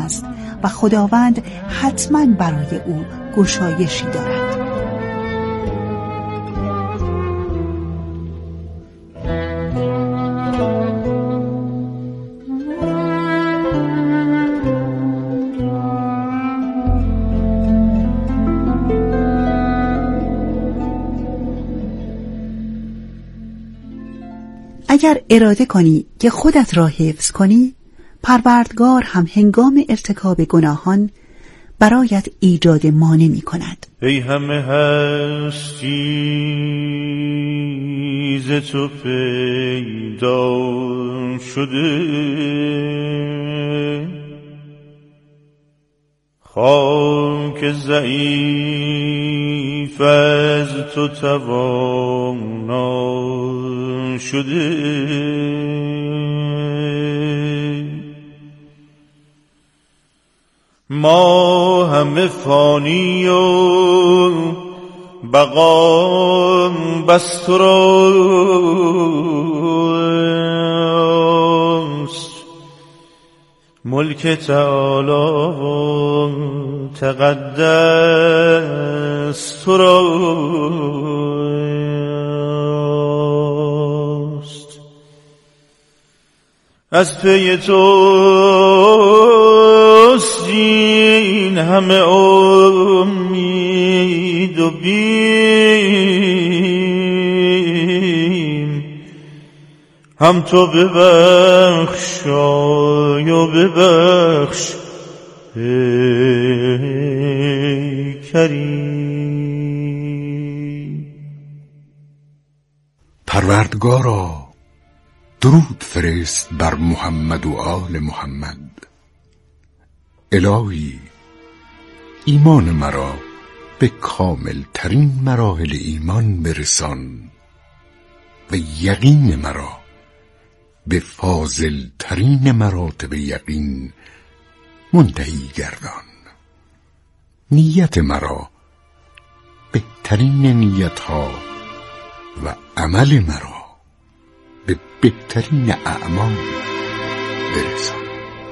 است و خداوند حتما برای او گشایشی دارد. اگر اراده کنی که خودت را حفظ کنی، پروردگار هم هنگام ارتکاب گناهان برایت ایجاد مانع می کند. ای همه هستی ز تو پیدا شده، خاک ضعیف از تو توانا شده. ما همه فانی و بقا بس تو راست، ملک تعالی و تقدس تو راست. از پی توست این همه امید و بیم، هم تو ببخشای و ببخش ای کریم. پروردگارا درود فرست بر محمد و آل محمد. الهی ایمان مرا به کامل ترین مراحل ایمان برسان و یقین مرا به فاضل ترین مراتب یقین منتهی گردان. نیت مرا بهترین نیتها و عمل مرا به بهترین اعمال برسان.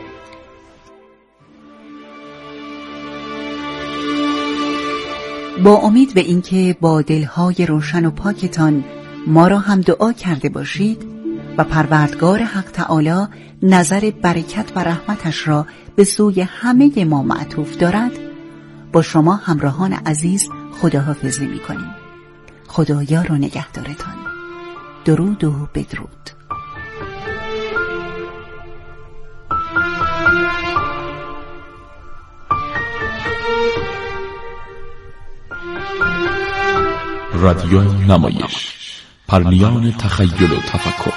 با امید به اینکه با دلهای روشن و پاکتان ما را هم دعا کرده باشید و پروردگار حق تعالی نظر برکت و رحمتش را به سوی همه ما معطوف دارد، با شما همراهان عزیز خداحافظی می‌کنیم. خدا یار و نگهدارتان. درود و بدرود. رادیو نمایش، پرنیان تخیل و تفکر.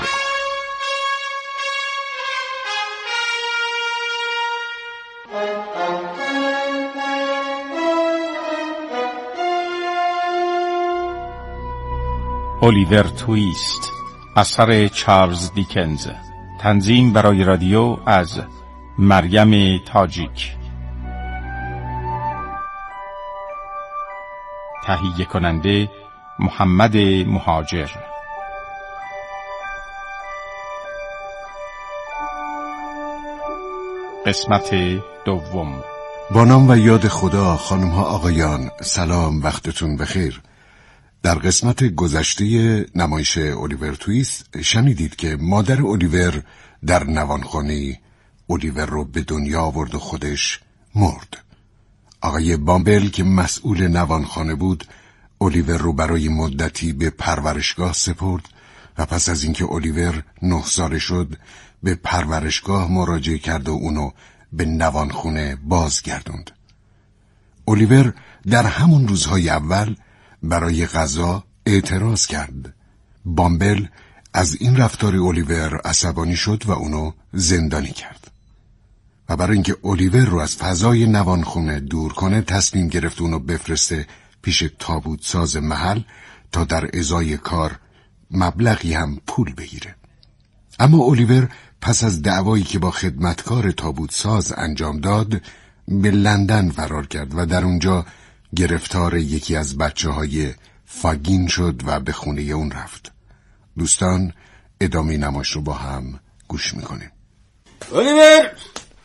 الیور تویست، اثر چارلز دیکنز، تنظیم برای رادیو از مریم تاجیک، تهیه کننده محمد مهاجر. قسمت دوم. با نام و یاد خدا. خانم ها آقایان، سلام، وقتتون بخیر. در قسمت گذشته نمایش الیور تویست شنیدید که مادر الیور در نوانخانه الیور رو به دنیا آورد و خودش مرد. آقای بامبل که مسئول نوانخانه بود الیور رو برای مدتی به پرورشگاه سپرد و پس از اینکه الیور 9 ساله شد به پرورشگاه مراجعه کرد و اونو به نوانخونه بازگردوند. الیور در همون روزهای اول برای غذا اعتراض کرد. بامبل از این رفتار الیور عصبانی شد و اونو زندانی کرد و برای اینکه الیور رو از فضای نوانخونه دور کنه تصمیم گرفت اونو بفرسته پیش تابوت ساز محل تا در ازای کار مبلغی هم پول بگیره. اما الیور پس از دعوایی که با خدمتکار تابوت ساز انجام داد به لندن فرار کرد و در اونجا گرفتار یکی از بچه‌های فاگین شد و به خونه اون رفت. دوستان، ادامه نمایش رو با هم گوش میکنیم. الیور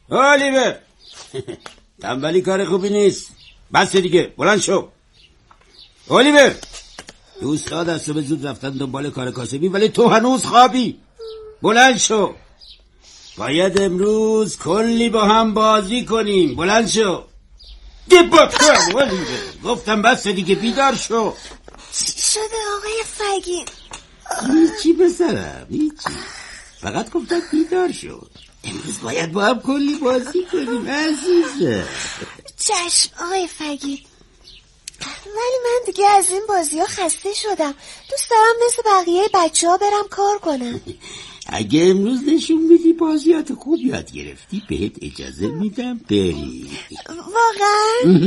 اولیور تنبلی کار خوبی نیست. بس دیگه، بلند شو. اولیور دوستان از صبح زود رفتن دنبال کار کاسبی، ولی تو هنوز خوابی. بلند شو. باید امروز کلی با هم بازی کنیم. بلند شو. دیبات کن اولیور. گفتم بس دیگه، بیدار شو. چی شده آقای فگین؟ هیچی بسرم، هیچی. فقط گفتم بیدار شو. امروز باید با هم کلی بازی کنیم عزیزه. چشم آقای فگین. ولی من دیگه از این بازی ها خسته شدم. دوست دارم مثل بقیه بچه ها برم کار کنم. اگه امروز نشون میدی بازیات خوب یاد گرفتی، بهت اجازه میدم بری. واقعا؟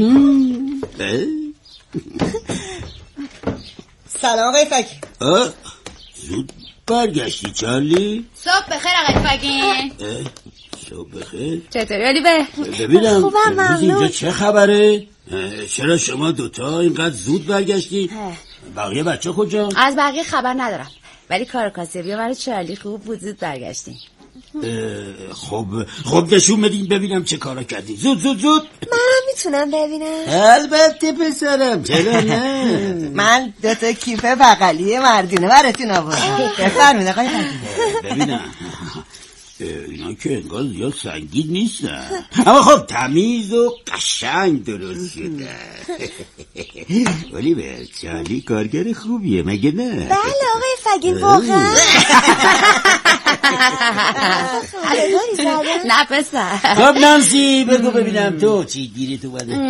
سلام آقای فگین. زود برگشتی چارلی؟ صبح بخیر آقای فگین. صبح بخیر. چطوری اولیور؟ ببینم خوبم، امروز ممنون. اینجا چه خبره؟ چرا شما دوتا اینقدر زود برگشتی؟ بقیه بچه کجا؟ از بقیه خبر ندارم، ولی کار کاسبی برای چارلی خوب بود، زود برگشتیم. خب نشون بدین ببینم چه کارا کردی. زود زود زود. منم میتونم ببینم؟ البته پسرم، چرا نه؟ من 2 کیف بغلی مردونه براتون آوردم. بفرمایید آقای فگین. ببینم اینا که انگار زیاد سنگین نیستن، اما خب تمیز و قشنگ درست شده. ولی به چارلی کارگر خوبیه مگه نه؟ بله آقای فگین واقعا. نه پسر. خب نانسی بگو ببینم تو چی گیری تو بده.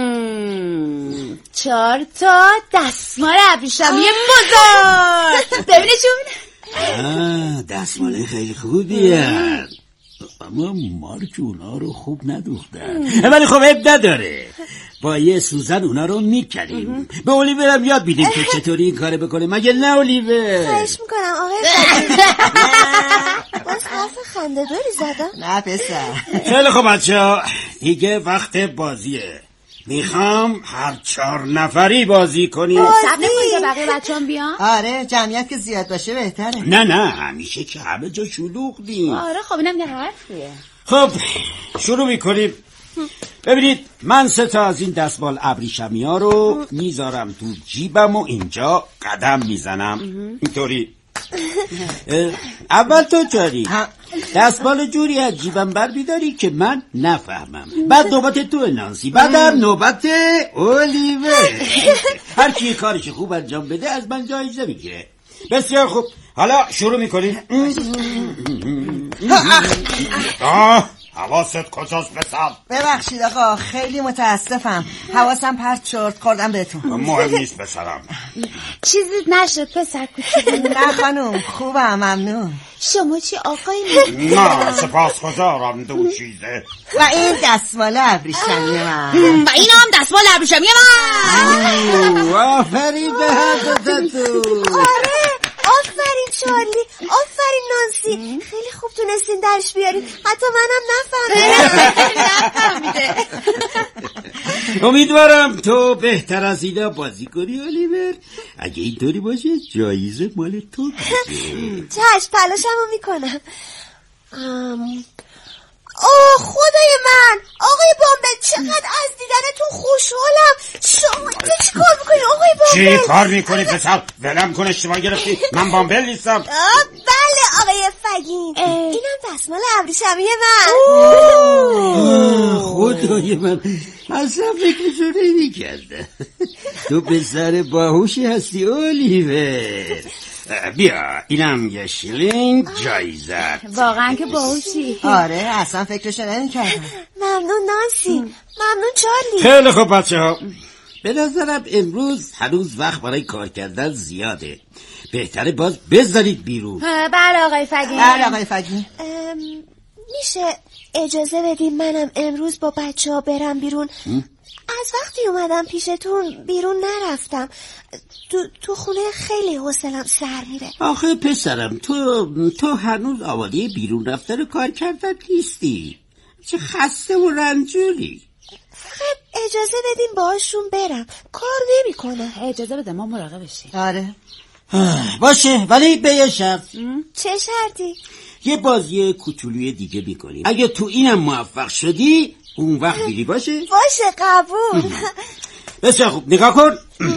4 دستمال ابریشمی بزرگ. ببینشون. دستماله خیلی خوبیه، اما مارک اونا رو خوب ندوختن، ولی خب عیب نداره، با یه سوزن اونا رو میکنیم. به اولیورم یاد بیدیم که چطوری این کاره بکنه، مگه نه اولیور؟ خواهش میکنم آقای فگین. باز حرف خنده داری زدم؟ نه پسر. خیلی خب بچه‌ها، دیگه وقت بازیه. میخوام هر 4 نفری بازی کنیم. صبر نکنید تا بقیه بچه‌ام بیان. آره جمعیت که زیاد باشه بهتره. نه همیشه که همه جا شلوغ دیم. آره خب اینم یه حرفیه. خب شروع میکنیم. ببینید من 3 از این دستمال ابریشمی ها رو میذارم تو جیبم و اینجا قدم میزنم اینطوری. اول تو چاری دستمال جوری از جیبم بر بیداری که من نفهمم، بعد نوبت تو نانسی، بعدم نوبت اولیور. هر کی کارش خوب انجام بده از من جایزه میگیره. بسیار خوب، حالا شروع میکنیم. حواست کجاست پسر؟ ببخشید آقا، خیلی متاسفم، حواسم پرت شد، خوردم بهتون. مهم نیست پسرم. چیزی نشد پسر کوچولو. نه خانوم خوبم، ممنون. شما چی آقای نه سپاسگزارم، دو چیزه. و این دستمال ابریشمی من. و این هم دستمال ابریشمی من. آفرین به هر دوتاتون. آره آفرین چارلی، آفرین نانسی، خیلی خوب تونستین درش بیارین، حتی منم نفهمیده. امیدوارم تو بهتر از اینا بازی کنی اولیور. اگه اینطوری باشه جایزه مال تو باشه. چشم تلاشمو میکنم. خدای من آقای بامبل، چقدر از دیدنتون خوشحالم. شما چی کار میکنی آقای بامبل؟ چی کار میکنی پسر؟ ولم کن، اشتباه گرفتی، من بامبل نیستم. بله آقای فگین، اینم دستمال ابریشمی من. خدای من اصلا فکرشو نمی‌کردم. تو پسر باهوشی هستی اولیور. بیا اینم یه شیلینگ جایزت. واقعا که باهوشی. آره اصلا فکرشو نمی‌کردم. ممنون نانسی، ممنون چارلی. خیلی خوب بچه‌ها، به نظرم امروز هنوز وقت برای کار کردن زیاده، بهتره باز بذارید بیرون. بله آقای فگین. بله آقای فگین. میشه اجازه بدیم منم امروز با بچه ها برم بیرون؟ از وقتی اومدم پیشتون بیرون نرفتم، تو خونه خیلی حوصله‌ام سر میره. آخه پسرم تو هنوز آماده بیرون رفتن و کار کردن نیستی، چه خسته و رنجوری. فقط اجازه بدیم باهاشون برم، کار نمیکنه. اجازه بده ما مراقبشیم. آره باشه، ولی به یه شرط. چه شرطی؟ یه بازی کوچولوی دیگه میکنیم. اگه تو اینم موفق شدی اون وقت بیری باشه؟ باشه قبول. بسیار خوب نگاه کن.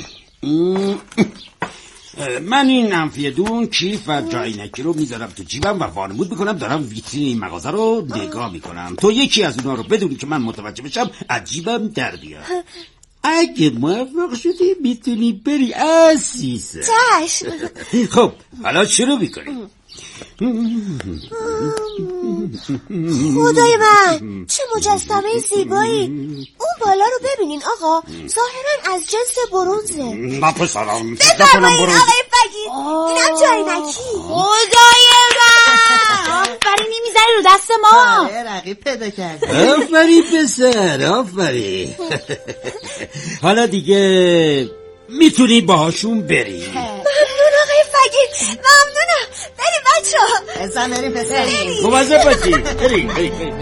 من این انفیدون کیف و جاینکی رو میذارم تو جیبم و وانمود میکنم دارم ویترین این مغازه رو نگاه میکنم. تو یکی از اونا رو بدونی که من متوجه بشم از جیبم در بیار. اگه موفق شدی میتونی بری عزیزم. چشم. خب حالا شروع میکنیم. خدای من چه مجسمه زیبایی. اون بالا رو ببینین آقا، ظاهرا از جنس برنزه. نپسرم بفرمایین آقای فقید، اینم جاینکی. خدای من آفرین میزنی رو دست ما. رقیب پیدا کردی. آفرین پسر آفرین. حالا دیگه میتونی باهاشون بری. ممنون آقای فقید، ممنونم. بریم بچه ها. ازم بریم پسر. مواظب باشی. بریم.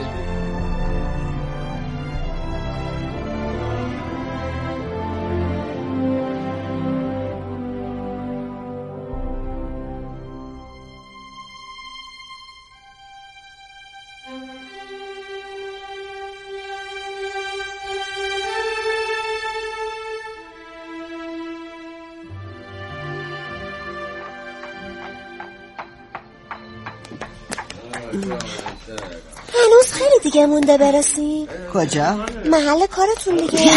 هنوز خیلی دیگه مونده برسیم. کجا؟ محل کارتون دیگه.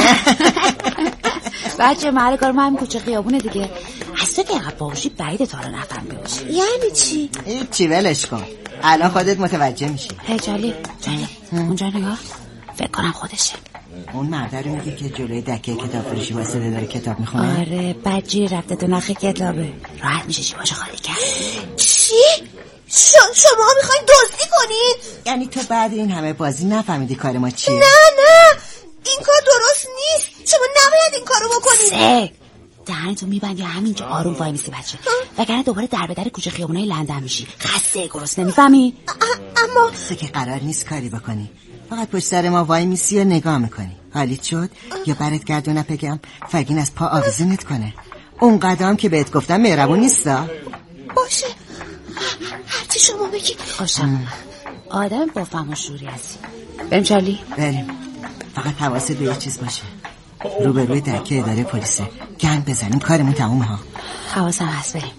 بچه محل کار ما هم کوچه خیابونه دیگه. از تو که عقب باوشی بعید تا رو نفهمیده باشی. یعنی چی؟ هیچی ولش کن، الان خودت متوجه میشی. هی جالی اونجا نگاه، فکر کنم خودشه. اون مرده رو میگه که جلوی دکه کتاب فروشی واسه داره کتاب میخونه؟ آره بجی رفته تو نخ کتابه، راحت میشه چی باشه خالی کرد. چی؟ شما میخواین دزدی کنین؟ یعنی تو بعد این همه بازی نفهمیدی کار ما چیه؟ نه این کار درست نیست. شما نباید این کارو بکنید. دهنتو میبندی همینجا آروم وای میسی بچه، وگرنه دوباره در به در کوچه خیابونای لندن میشی. خسته گرسنه نمیفهمی؟ اما که قرار نیست کاری بکنی، فقط پشت سر ما وای میسی و نگاه میکنی. حالیت شد یا برات گردونه بگم فگین از پا آویزونت کنه؟ اون قدم که بهت گفتم مهربون نیستا. باشه هرچی شما بگی. خوشم آدم با فهم و شوری هستی. بریم چارلی؟ بریم، فقط حواست به یه چیز باشه، روبروی درکه اداره پلیسه، گند بزنیم کارمون تموم ها. حواسم هست. بریم.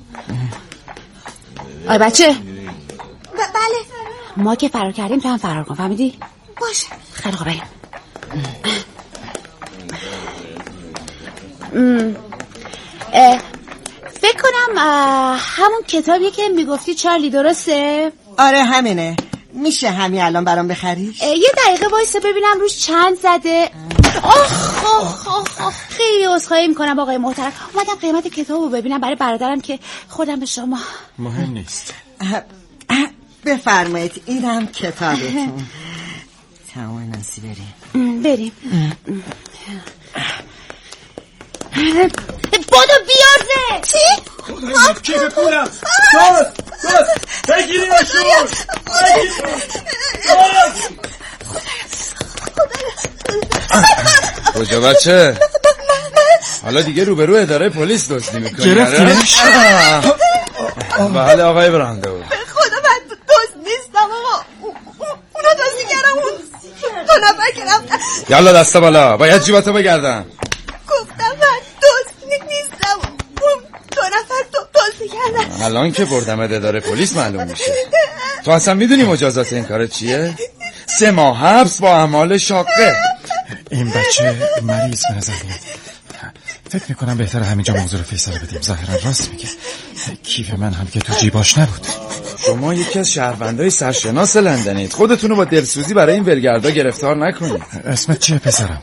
آی بچه بله ما که فرار کردیم تو هم فرار کن، فهمیدی؟ باشه خیلی خوب بریم. فکر کنم همون کتابیه که میگفتی چارلی، درسته؟ آره همینه. میشه همین الان برام بخریش؟ یه دقیقه وایسه ببینم روش چند زده. آخ خیلی عذرخواهی میکنم آقای محترم، اومدم قیمت کتابو ببینم برای برادرم که خودم به شما. مهم نیست. بفرمایید اینم کتابتون. تمام نانسی بریم. بادو بیارزه. چی؟ کیف پولم دوست بگیریمشون. کجا بچه؟ حالا دیگه روبرو اداره پلیس دزدی میکنی؟ گرفتیش؟ بله آقای براندو. خدا من دزد نیستم آقا، اونا دزدی کردم. اون دو نفر که رفتن. یالا دست بالا، باید جیباتو بگردم. گفتم من دزد نیستم، اون دو نفر دزدی کردن. الان که بردم اداره پلیس معلوم میشه. تو اصلا میدونی مجازات این کار چیه؟ 3 ماه حبس با اعمال شاقه. این بچه مریض به نظر میاد. فکر میکنم بهتر همینجا موضوع رو فیصله بدیم. ظاهرا راست میگه، کیف من هم که تو جیباش نبود. شما یکی از شهروندای سرشناس لندنید، خودتونو با دلسوزی برای این ولگردا گرفتار نکنید. اسمت چیه پسرم؟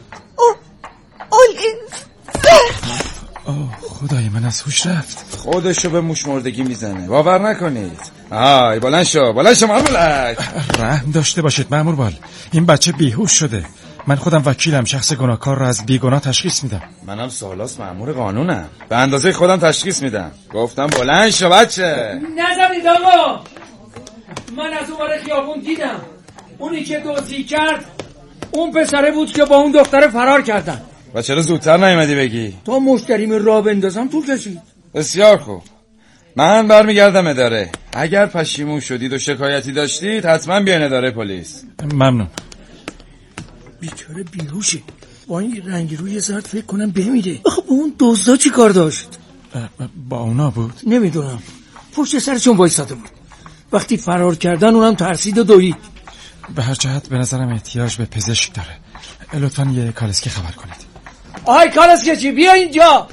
خدای من از هوش رفت. خودشو به موش مردگی میزنه، باور نکنید. آی بلند شو مامولک. رحم داشته باشید مأمور بال، این بچه بیهوش شده. من خودم وکیلم، شخص گناهکار رو از بیگناه تشخیص میدم. منم سالاس مأمور قانونم، به اندازه خودم تشخیص میدم. گفتم بلند شو بچه. نزنید آقا، من از اون ور خیابون دیدم اونی که دزدی کرد اون پسره بود که با اون دختره فرار کردن. و چرا زودتر نیومدی بگی؟ تا مشتریم راه بندازم طول کشید. بسیار خوب، من برمیگردم اداره. اگر پشیمون شدید و شکایتی داشتید حتما بیاین اداره پلیس. ممنون. بیچاره بیهوشه، با این رنگ روی زرد فکر کنم بمیره. آخه با اون دزدا چی کار داشت؟ با اونا بود؟ نمیدونم، پشت سرشون وایساده بود. وقتی فرار کردن اونم ترسید و دوید. به هر جهت به نظرم احتیاج به پزشک داره. لطفاً یه کالسکه خبر کنید. آهای کالسکه چی؟ بیا اینجا.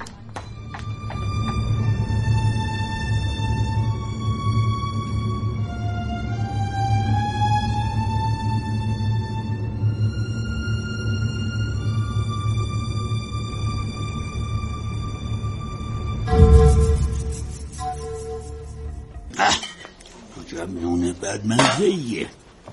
نونه بدمزهیه.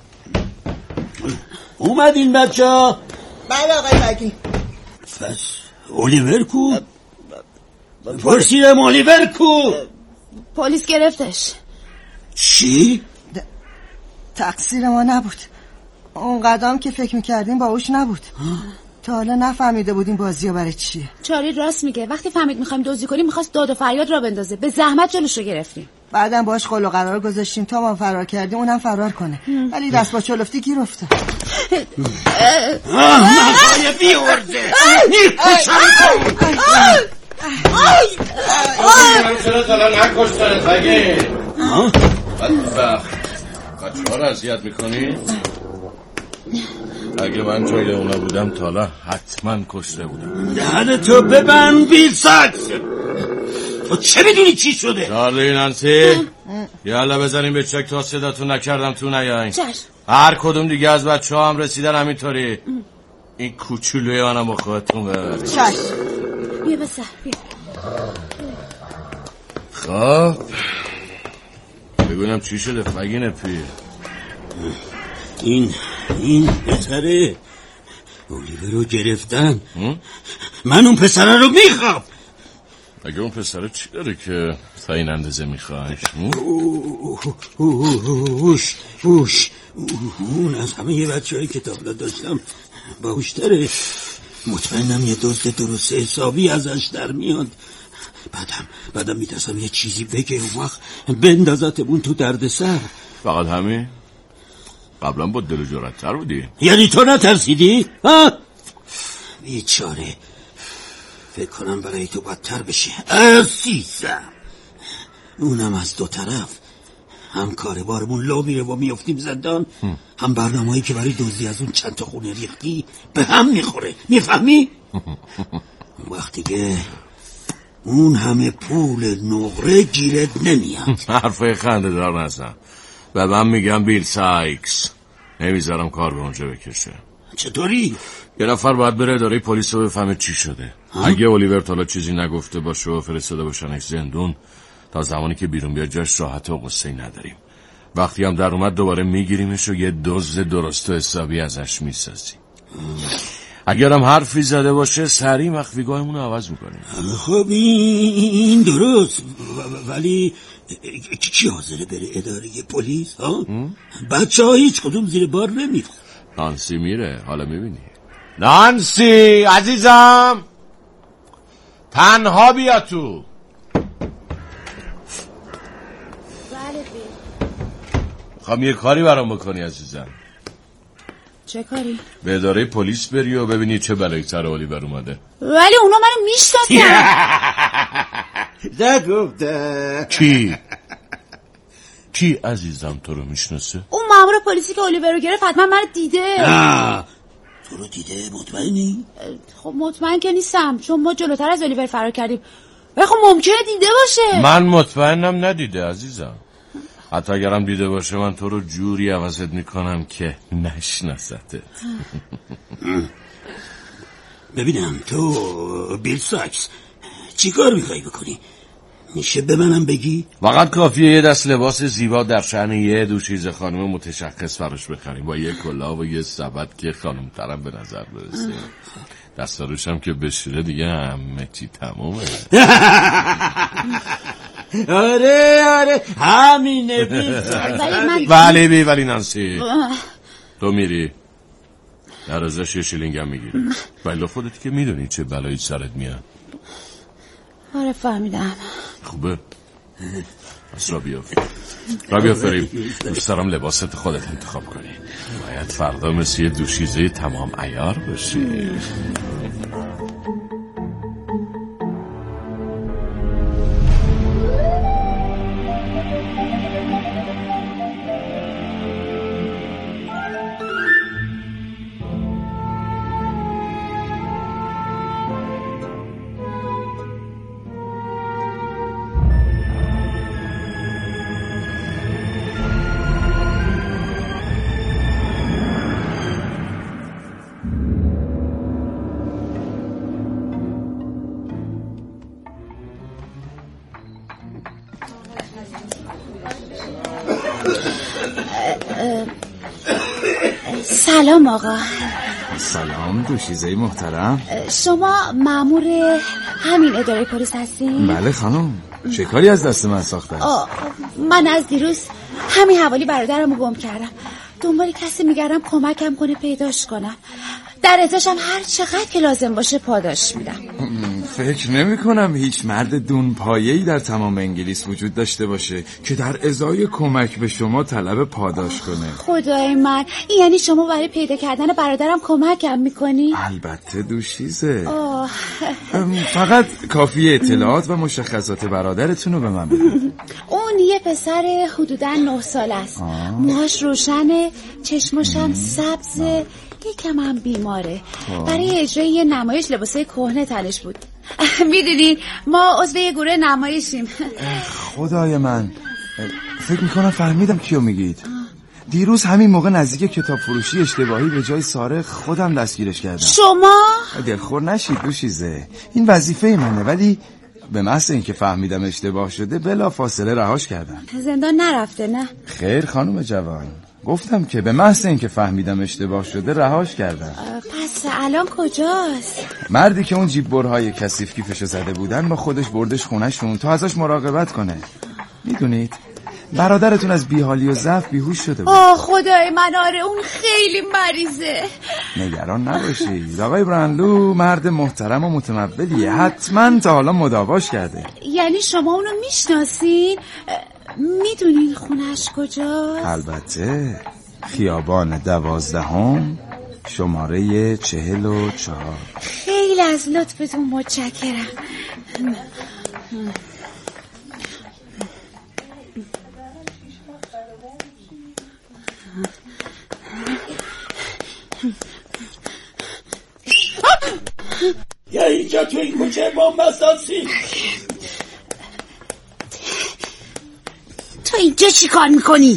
اومدین بچه ها؟ بله آقای فگی. پس اولیور کو؟ پرسیدم اولیور کو؟ پلیس گرفتش. چی؟ تقصیر ما نبود. اون قدم که فکر میکردیم باهوش نبود. تا حالا نفهمیده بودیم بازی ها برای چیه. چاری راست میگه. وقتی فهمید میخوایم دزدی کنیم میخواست داد و فریاد را بندازه. به زحمت جلوش رو گرفتیم. بعدم باش قول و قرار گذاشتیم تا ما فرار کردیم اونم فرار کنه. ولی دست با چلفتی گیر افتاد. مقای بیورده چرا دارن نکشتنت بگه؟ بچه ها رو اذیت میکنی؟ اگه من جای اونا بودم تا حالا حتما کشته بودم. دهن تو ببند بیلساکس. تو چه میدونی چی شده؟ چارلی نانسی یالا بزنیم به چک تا صداتون نکردم تو نیاین. هر کدوم دیگه از بچه ها هم رسیدن همینطوری. این کوچولوی منم با خودتون ببرید. بیا بسر بیا. خب بگونم چی شده فگین پیر؟ این پسره اولیور رو گرفتن. من اون پسره رو میخوام. اگه اون پسره چی داره که تا این اندازه میخوایش؟ هوش اون از همه یه بچه های کتاب داشتم باهوشتره. مطمئنم یه دزد درست حسابی ازش در میاد. بعدم میترسم یه چیزی بگه اون وقت بندازتمون تو درد سر. فقط همین؟ قبلا با دل و جرأت‌تر بودی. یعنی تو نترسیدی؟ بیچاره فکر کنم برای تو بدتر بشه. عزیزم اونم از دو طرف. هم کار بارمون لو میره و میافتیم زندان، هم برنامه‌ای که برای دزدی از اون چند تا خونه ریختی به هم میخوره. میفهمی؟ وقتی که اون همه پول نقره گیرت نمیاد. حرفای خنده دار نزن. و من میگم بیل سایکس نمیذارم کار به اونجا بکشه. چطوری؟ یه نفر باید بره اداره پلیس رو بفهمه چی شده. اگه اولیور تالا چیزی نگفته باشه و فرستاده باشنش زندون، تا زمانی که بیرون بیاد جاش راحت و غصه‌ای نداریم. وقتی هم در اومد دوباره میگیریمش و یه دزد درست و حسابی ازش میسازیم. اگرم حرفی زده باشه سریع مخفیگاهمون رو عوض میکنیم. خب این درست، ولی کی حاضره بره اداره پلیس؟ بچه ها هیچ کدوم زیر بار نمیره. نانسی میره، حالا میبینی. نانسی عزیزم تنها بیا تو. خواهم یه کاری برام بکنی عزیزم. چه کاری؟ به اداره پلیس بری و ببینی چه بلایی سر اولیور اومده. ولی اونا منو میشناسن. نگفته. کی عزیزم تو رو میشناسه؟ اون مأمور پلیسی که اولیور رو گرفت حتما منو دیده. تو رو دیده؟ مطمئنی؟ خب مطمئن که نیستم چون ما جلوتر از اولیور فرار کردیم. ولی خب ممکنه دیده باشه. من مطمئنم ندیده عزیزم. حتی اگرم دیده باشه من تو رو جوری عوضت میکنم که نشناستت. ببینم تو بیل ساکس چی کار میخوایی بکنی؟ میشه به منم بگی؟ فقط کافیه یه دست لباس زیبا در شأن یه دوشیز خانم متشخص براش بخریم با یه کلاه و یه سبد که خانم ترم به نظر برسه. دستاروشم که بشوره دیگه همه چی تمومه. آره همینه بیل ساکس. ولی نانسی تو میری در ازش یه شیلینگم میگیری. ولی خودت که میدونی چه بلایی سرت میاد. آره فهمیدم. خوبه؟ بس را فریب دوست دارم لباست خودت انتخاب کنی. باید فردا مثل یه دوشیزه تمام عیار باشی. سلام آقا. سلام دوشیزه محترم. شما مأمور همین اداره پلیس هستین؟ بله خانم. چه کاری از دست من ساختن؟ من از دیروز همین حوالی برادرمو گم کردم. دنبال کسی میگردم کمکم کنه پیداش کنم. در ازاشم هر چقدر که لازم باشه پاداش میدم. فکر نمی کنم هیچ مرد دونپایه‌ای در تمام انگلیس وجود داشته باشه که در ازای کمک به شما طلب پاداش کنه. خدای من، این یعنی شما برای پیدا کردن برادرم کمکم میکنی؟ البته دوشیزه. فقط کافی اطلاعات و مشخصات برادرتون رو به من بدید. اون یه پسر حدوداً 9 ساله است. موهاش روشنه، چشماشم سبزه، یکم هم بیماره. برای اجرای یه نمایش لباسای کهنه تنش بود. میدونین ما عضو یه گروه نمایشیم. خدای من، فکر میکنم فهمیدم کیو میگید. دیروز همین موقع نزدیک کتاب فروشی اشتباهی به جای سارق خودم دستگیرش کردم. شما؟ دلخور نشید دوشیزه، این وظیفه منه، ولی به محض اینکه فهمیدم اشتباه شده بلا فاصله رهاش کردم. زندان نرفته نه؟ خیر خانم جوان، گفتم که به محض اینکه فهمیدم اشتباه شده رهاش کردم. پس الان کجاست؟ مردی که اون جیب برهای کثیف کیفشو زده بودن با خودش بردش خونه‌شون تا ازش مراقبت کنه. میدونید برادرتون از بیحالی و ضعف بیهوش شده بود. خدای من، آره اون خیلی مریضه. نگران نباشید، آقای برانلو مرد محترم و متمولیه، حتما تا حالا مداواش کرده. یعنی شما اونو میشناسین؟ میدونین خونش کجاست؟ البته، خیابان 12 شماره 44. خیلی از لطفتون متشکرم. یا اینجا تو این کوچه بمب اساسی. تو اینجا چی کار میکنی؟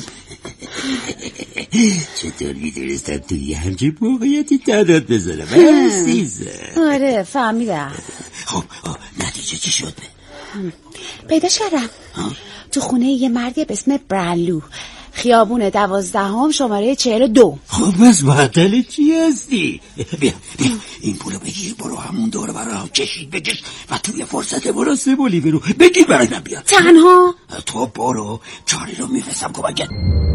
چطور میدونستم توی همچین موقعیتی تنات بذارم عزیزم؟ آره فهمیدم. خب نتیجه چی شد؟ پیداش کردم تو خونه یه مردی به اسم برانلو، خیابون 12 شماره 42. خب بس معطل چی هستی؟ بیا این پولو بگیر برو همون دور برام کشید بکش و توی فرصت مناسب اولیور رو بگیر برای من بیاد. تنها؟ تو برو، چاری رو میفرستم کمکت.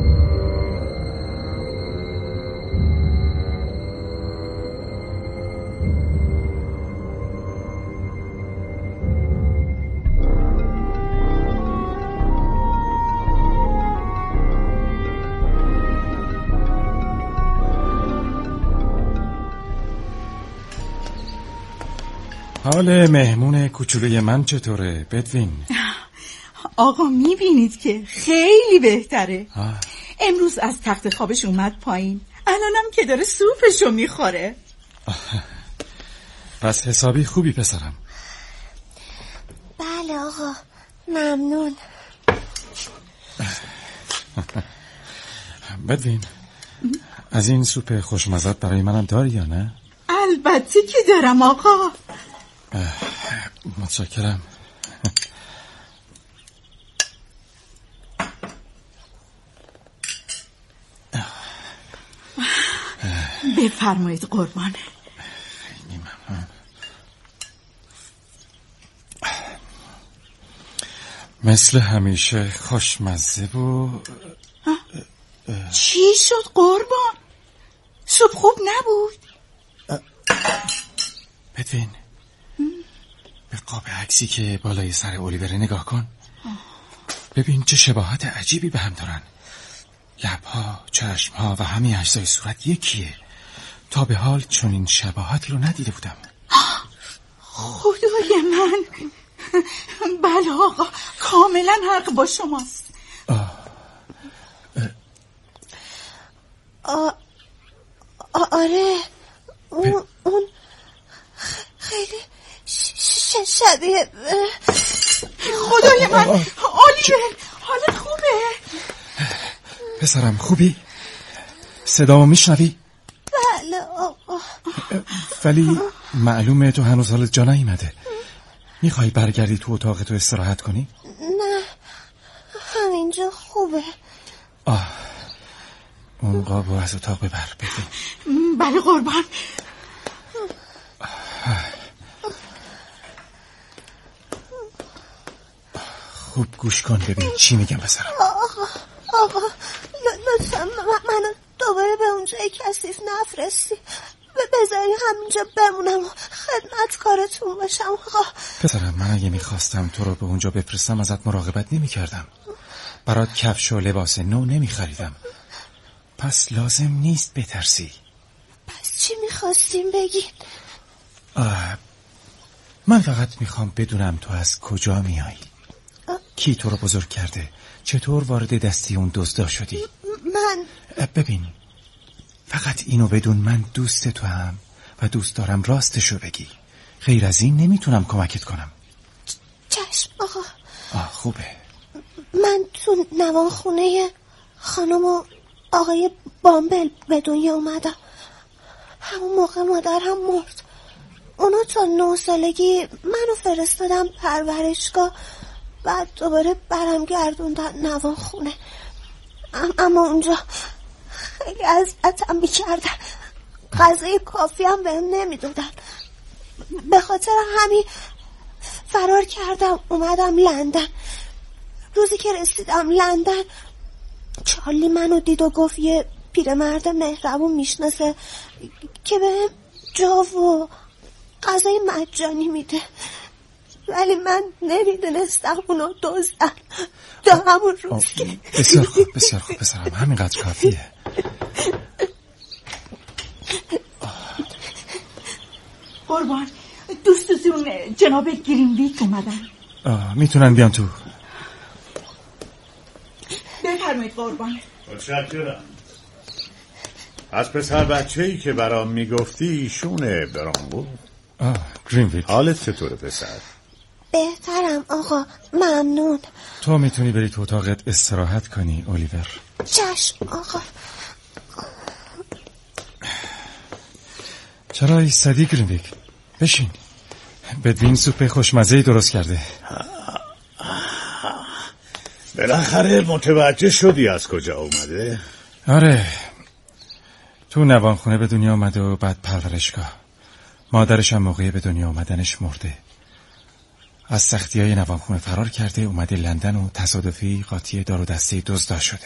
حال مهمون کوچولوی من چطوره بدوین؟ آقا میبینید که خیلی بهتره. امروز از تخت خوابش اومد پایین، الانم که داره سوپشو میخوره. پس حسابی خوبی پسرم. بله آقا، ممنون. بدوین، از این سوپ خوشمزت برای منم داری یا نه؟ البته که دارم آقا. متشکرم. بفرمایید قربان. مثل همیشه خوشمزه و چی شد قربان؟ سوپ خوب نبود؟ بدوین، به قاب عکسی که بالای سر اولیور نگاه کن. ببین چه شباهت عجیبی به هم دارن. لبها، چشمها و همه اجزای صورت یکیه. تا به حال چنین شباهتی رو ندیده بودم. خدای من. بله آقا، کاملا حق با شماست. آره اون خیلی شبیه. خدای من. اولیور حالت خوبه؟ پسرم خوبی؟ صدامو میشنوی؟ بله آقا. ولی معلومه تو هنوز حالت جا نیومده. میخوای برگردی تو اتاق تو استراحت کنی؟ نه همینجا خوبه. اون قابو از اتاق ببر بده. بله قربان. خوب گوش کن ببین چی میگم پسرم. آقا لطفا منو دوباره به اونجای کثیف نفرستی. بذاری همینجا بمونم و خدمتکارتون باشم آقا. پسرم من اگه میخواستم تو رو به اونجا بفرستم ازت مراقبت نمیکردم. برات کفش و لباس نو نمیخریدم. پس لازم نیست بترسی. پس چی میخواستیم بگین؟ من فقط میخوام بدونم تو از کجا میایی. کی تو رو بزرگ کرده؟ چطور وارد دستی اون دزدا شدی؟ من ببین فقط اینو بدون من دوست تو هم و دوست دارم راستشو بگی. غیر از این نمیتونم کمکت کنم. چشم آقا. خوبه. من تو نوانخونه خانم و آقای بامبل به دنیا اومدم. همون موقع مادرم مرد. اونا تا 9 سالگی منو فرستادم پرورشگاه، بعد دوباره برم گردوندن نوانخونه. اما اونجا خیلی اذیتم میکردن. غذای کافی هم بهم نمیدادن. به خاطر همین فرار کردم اومدم لندن. روزی که رسیدم لندن چارلی منو دید و گفت یه پیرمرد مهربون میشناسه که بهم جا و غذای مجانی میده. ولی من نمیدونستم اونو دزدن. تا همون روز که بسیار خوب بسیار خوب پسرم، همینقدر کافیه. قربان دوستون جناب گرینویک اومدن. میتونن بیان تو. بفرمایید قربان. متشکرم. از پسر بچه‌ای که برام میگفتی ایشونه برانگو. گرینویک. حالت چطوره پسر؟ بهترم آقا، ممنون. تو میتونی بری تو اتاقت استراحت کنی اولیور. چشم آقا. چرا ایستادی گرینویک؟ بشین. بدوین سوپ خوشمزه‌ای درست کرده. بالاخره متوجه شدی از کجا اومده؟ آره، تو نوانخونه به دنیا اومده و بعد پرورشگاه. مادرش هم موقع به دنیا اومدنش مرده. از سختی‌های نوانخونه فرار کرده اومده لندن و تصادفی قاطی دار و دسته دزدا شده.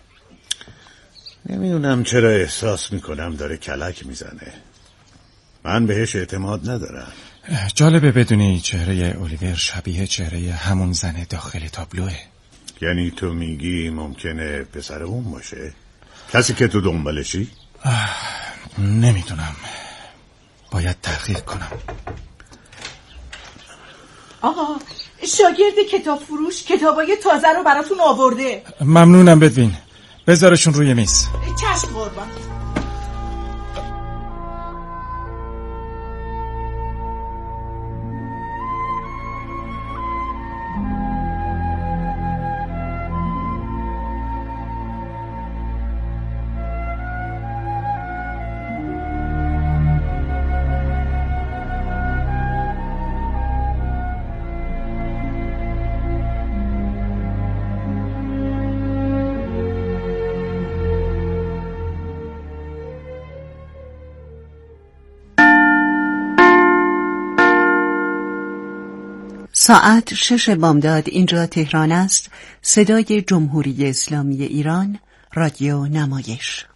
نمیدونم چرا احساس میکنم داره کلک میزنه. من بهش اعتماد ندارم. جالبه بدونی چهره اولیور شبیه چهره همون زن داخل تابلوه. یعنی تو میگی ممکنه پسر اون باشه؟ کسی که تو دنبالشی؟ نمیدونم، باید تحقیق کنم. آقا شاگرد کتاب فروش کتابای تازه رو براتون آورده. ممنونم بدوین، بذارشون روی میز. چشم قربان. ساعت 6 بامداد. اینجا تهران است. صدای جمهوری اسلامی ایران، رادیو نمایش.